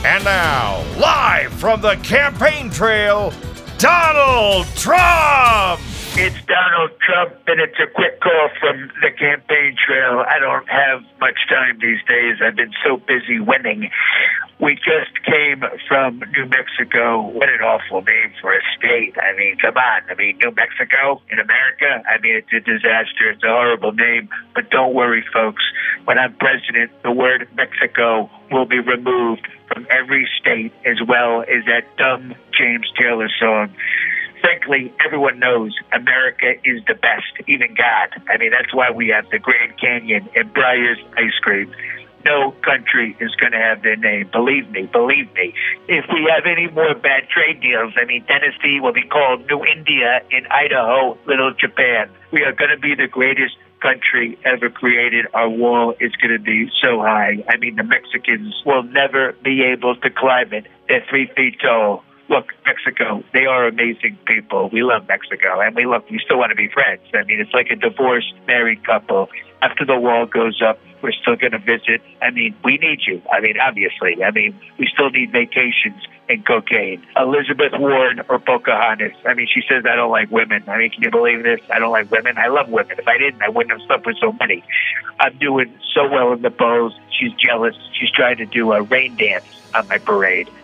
And now, live from the campaign trail, Donald Trump! It's Donald Trump, and it's a quick call from the campaign trail. I don't have much time these days. I've been so busy winning. We just came from New Mexico. What an awful name for a state. I mean, come on. I mean, New Mexico in America? I mean, it's a disaster. It's a horrible name. But don't worry, folks. When I'm president, the word Mexico will be removed from every state, as well as that dumb James Taylor song. Frankly, everyone knows America is the best, even God. I mean, that's why we have the Grand Canyon and Breyer's ice cream. No country is going to have their name. Believe me. If we have any more bad trade deals, I mean, Tennessee will be called New India and Idaho, Little Japan. We are going to be the greatest country ever created. Our wall is going to be so high. I mean, the Mexicans will never be able to climb it. They're 3 feet tall. Look, Mexico, they are amazing people. We love Mexico, and we still want to be friends. I mean, it's like a divorced married couple. After the wall goes up, we're still going to visit. I mean, we need you. I mean, obviously. I mean, we still need vacations and cocaine. Elizabeth Warren or Pocahontas. I mean, she says, I don't like women. I mean, can you believe this? I don't like women. I love women. If I didn't, I wouldn't have slept with so many. I'm doing so well in the polls. She's jealous. She's trying to do a rain dance on my parade.